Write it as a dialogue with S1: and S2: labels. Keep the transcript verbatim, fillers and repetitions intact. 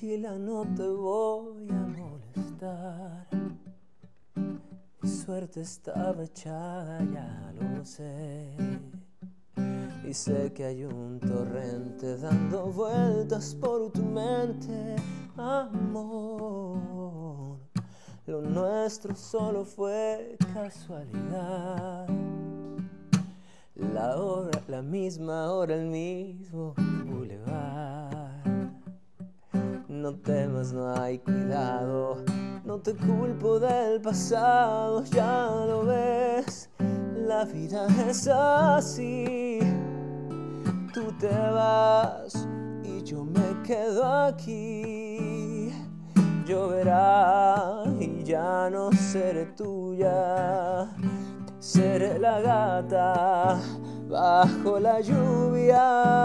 S1: tranquila, no te voy a molestar. Mi suerte estaba echada, ya lo sé. Y sé que hay un torrente dando vueltas por tu mente, amor. Lo nuestro solo fue casualidad. La hora, la misma hora, el mismo bulevar. No temas, no hay cuidado, no te culpo del pasado, ya lo ves, la vida es así. Tú te vas y yo me quedo aquí. Lloverá y ya no seré tuya. Seré la gata bajo la lluvia.